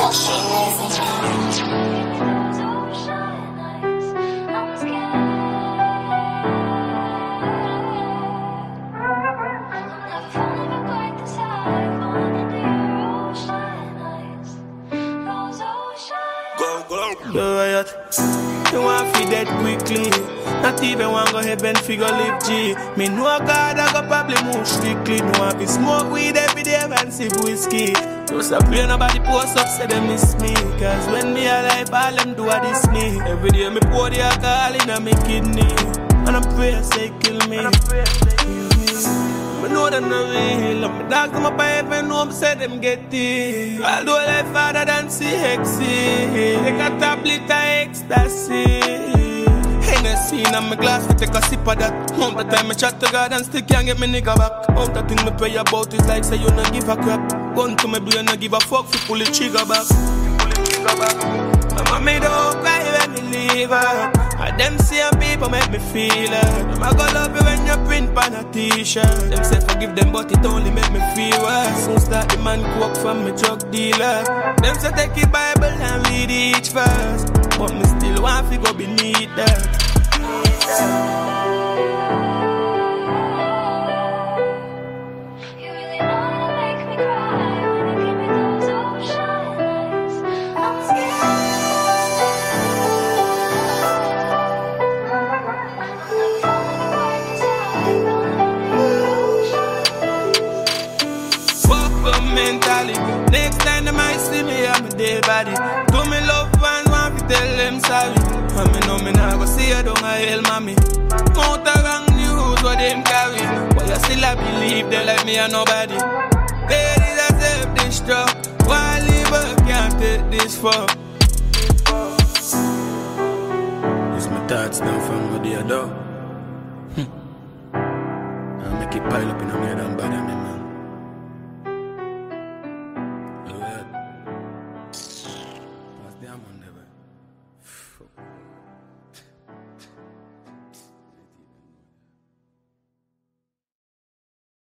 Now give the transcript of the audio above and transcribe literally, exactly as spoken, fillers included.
Yo, riot, you want to dead quickly. Not even want go heaven figure live G. Me know God I go probably move strictly. No want to smoke weed every day and sip whiskey. Just a play nobody post up say they miss me. Cause when me alive all them do a this me. Every day me pour the alcohol in a me kidney. And I pray say kill me. I know them no real. My dogs them up by heaven home say them get it. I'll do life harder than C X C. Take a tablet of ecstasy. Hennessy in my glass, we take a sip of that. Mount the time I chat to God and still can't get me nigga back. Mount the thing me pray about is like say you not give a crap. Gun to my brain, not give a fuck fi pull the trigger back. Pull the trigger back. My mommy don't cry when me leave her. And them same people make me feel it. I go love you when you print on a t-shirt. Them say forgive them but it only make me feel worse. Soon start the man coke from me drug dealer. Them say take the Bible and read each verse. But me still want to go beneath that. Mentally. Next time they might see me, I'm a dead body. Do me love and want to tell them sorry. And me know me nah go see you down a hell, mommy. Mount a wrong news what them carry. But you still I believe they like me and nobody. Ladies I self-destruct. Why live up, can't take this fuck. It's my thoughts now from what they do. Hm. I'll make it pile up in a head and bother me, man.